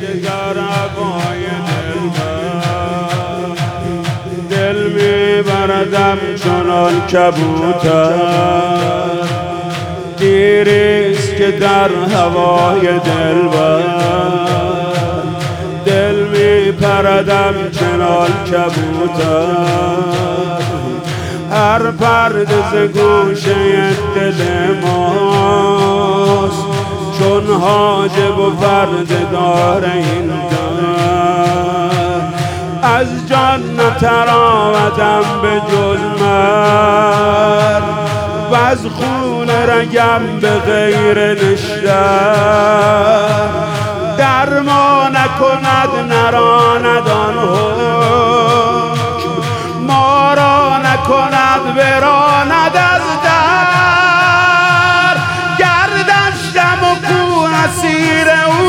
در هوای دل میبردم چنان کبوتر دیریست که در هوای دل میپردم چنان کبوتر هر پرده ز گوشه دل ماست چون حاجب و پرده دار این در از جان نتراودم به جز مرگ و از خون رگم به غیر نشتر درما نکند نراند آن حکم ما را نکند براند از در گردشتم و کو اسیر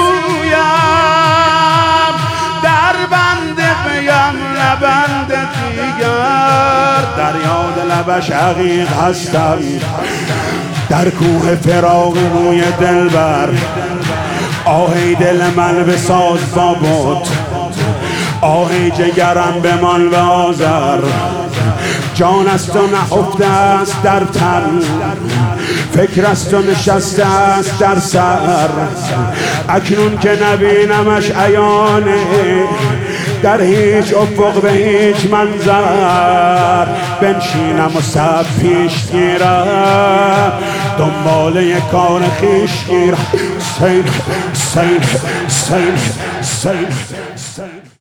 اویم در بند پیم لبند دیگر در یاد لبش عقیق هستم در کوه فراق روی دلبر آهی دل من بساز با بت آهی جگرم بمان به آذر جان است و نهفته است در تن فکر است و نشسته است در سر اکنون که نبینمش عیانه در هیچ افق به هیچ منظر بنشینم و سب پیش گیرم دنباله کار خویش گیرم سین